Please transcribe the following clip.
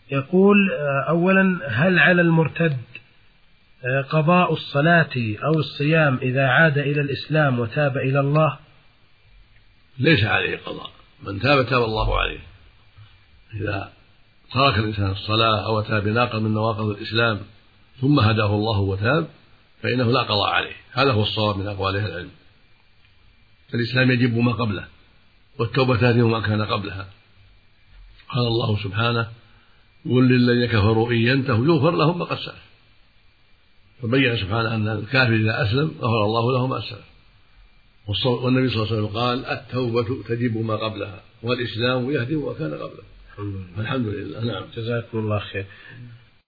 يقول أولا: هل على المرتد قضاء الصلاة أو الصيام إذا عاد إلى الإسلام وتاب إلى الله؟ ليس عليه قضاء، من تاب تاب الله عليه. إذا ترك الإنسان الصلاة أو أتى بناقض من نواقض الإسلام ثم هداه الله وتاب فإنه لا قضاء عليه. هذا هو الصواب من أقوال أهل العلم. الإسلام يجب ما قبله والتوبة تهدم ما كان قبلها. قال الله سبحانه: قل للذين كفروا إن ينتهوا يغفر لهم ما قد سلف. فبين سبحانه أن الكافر إذا أسلم غفر الله له ما سلف. والنبي صلى الله عليه وسلم قال: التوبة تجب ما قبلها والإسلام يهدم ما كان قبله. الحمد لله. نعم. جزاكم الله خير.